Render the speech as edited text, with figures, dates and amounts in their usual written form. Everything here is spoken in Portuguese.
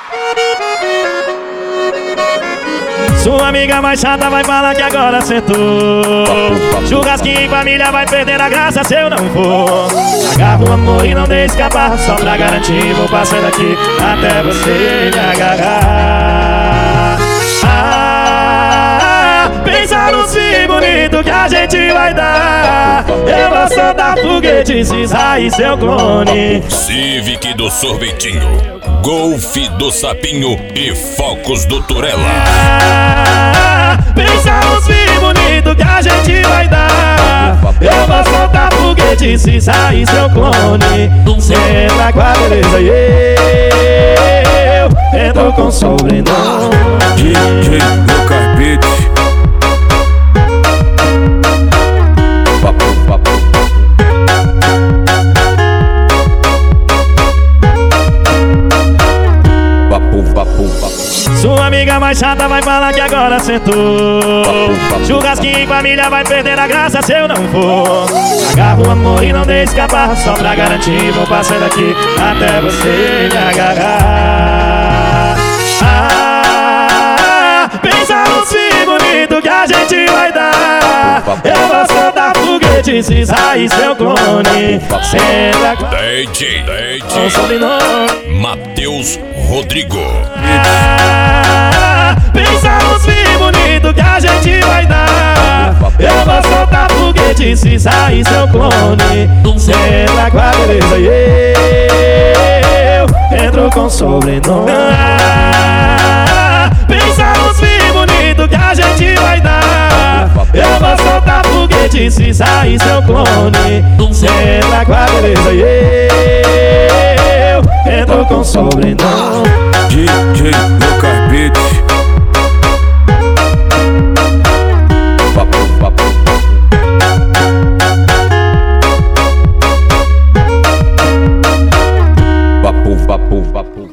Sua amiga mais chata vai falar que agora acertou. Churrasquinho em família vai perder a graça se eu não for. Agarra o amor e não deixe escapar. Só pra garantir vou passando aqui até você me agarrar. Pensa no sim bonito que a gente vai dar. Eu vou soltar foguete, cisar e seu clone. Civic do Sorvetinho, Golf do Sapinho e Focos do Turela. Pensa no sim bonito que a gente vai dar. Eu vou soltar foguete, cisar e seu clone. Senta com a beleza e eu entro com sobrenome. DJ Lucas Beats. Sua amiga mais chata vai falar que agora acertou. Churrasquinho em família vai perder a graça se eu não for. Agarra o amor e não deixe escapar. Só pra garantir vou passando aqui até você me agarrar. Pensa no sim bonito que a gente vai dar. Eu vou soltar foguete, cisar e seu clone. Senta com DJ sobrenome Matheus Rodrigo. Pensa no sim bonito que a gente vai dar. Eu vou soltar foguete, cisar e seu clone. Senta com a beleza e eu entro com sobrenome. Pensa no sim bonito que a gente vai dar. Eu vou soltar foguete, cisar e seu clone. Senta com a beleza e eu entro com sobrenome.